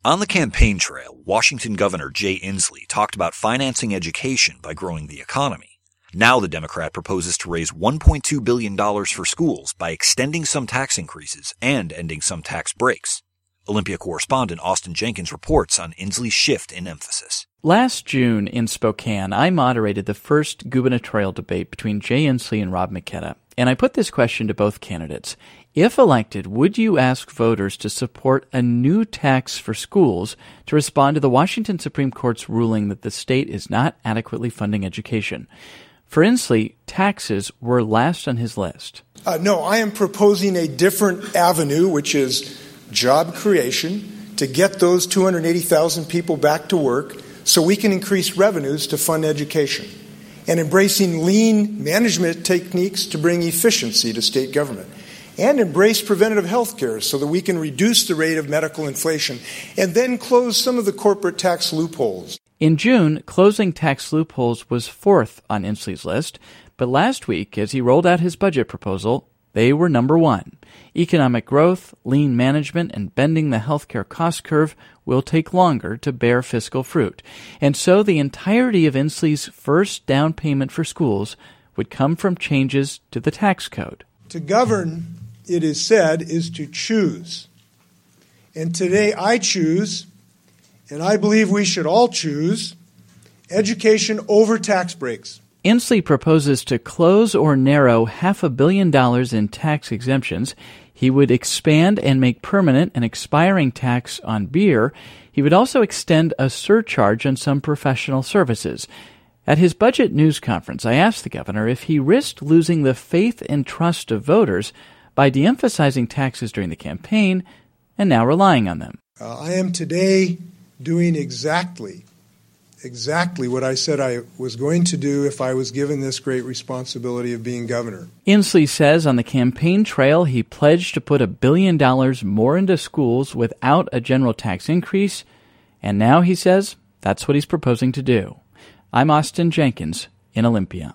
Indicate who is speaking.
Speaker 1: On the campaign trail, Washington Governor Jay Inslee talked about financing education by growing the economy. Now the Democrat proposes to raise $1.2 billion for schools by extending some tax increases and ending some tax breaks. Olympia correspondent Austin Jenkins reports on Inslee's shift in emphasis.
Speaker 2: Last June in Spokane, I moderated the first gubernatorial debate between Jay Inslee and Rob McKenna, and I put this question to both candidates. If elected, would you ask voters to support a new tax for schools to respond to the Washington Supreme Court's ruling that the state is not adequately funding education? For Inslee, taxes were last on his list.
Speaker 3: No, I am proposing a different avenue, which is job creation, to get those 280,000 people back to work so we can increase revenues to fund education, and embracing lean management techniques to bring efficiency to state government, and embrace preventative health care so that we can reduce the rate of medical inflation and then close some of the corporate tax loopholes.
Speaker 2: In June, closing tax loopholes was fourth on Inslee's list, but last week, as he rolled out his budget proposal, they were number one. Economic growth, lean management, and bending the healthcare cost curve will take longer to bear fiscal fruit. And so the entirety of Inslee's first down payment for schools would come from changes to the tax code.
Speaker 3: To govern, it is said, is to choose. And today I choose, and I believe we should all choose, education over tax breaks.
Speaker 2: Inslee proposes to close or narrow $500 million in tax exemptions. He would expand and make permanent an expiring tax on beer. He would also extend a surcharge on some professional services. At his budget news conference, I asked the governor if he risked losing the faith and trust of voters by de-emphasizing taxes during the campaign and now relying on them.
Speaker 3: I am today doing exactly what I said I was going to do if I was given this great responsibility of being governor.
Speaker 2: Inslee says on the campaign trail he pledged to put $1 billion more into schools without a general tax increase, and now he says that's what he's proposing to do. I'm Austin Jenkins in Olympia.